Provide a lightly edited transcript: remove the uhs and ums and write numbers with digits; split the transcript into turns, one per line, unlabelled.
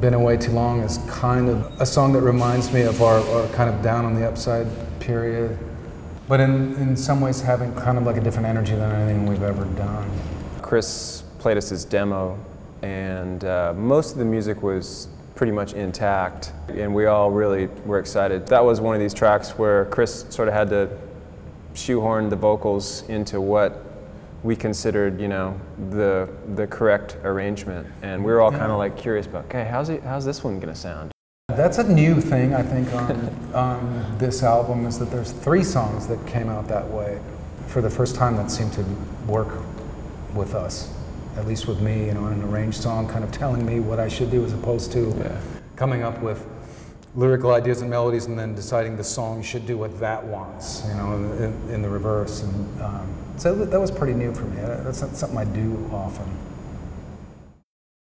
Been Away Too Long is kind of a song that reminds me of our kind of Down on the Upside period, but in some ways having kind of like a different energy than anything we've ever done.
Chris played us his demo, and most of the music was pretty much intact, and we all really were excited. That was one of these tracks where Chris sort of had to shoehorn the vocals into what we considered, you know, the correct arrangement, and we were all kind of like curious about, okay, how's this one gonna sound?
That's a new thing I think on this album, is that there's 3 songs that came out that way for the first time that seemed to work with us, at least with me, you know, an arranged song kind of telling me what I should do as opposed to coming up with lyrical ideas and melodies and then deciding the song should do what that wants, you know, in the reverse. And so that was pretty new for me. That's not something I do often.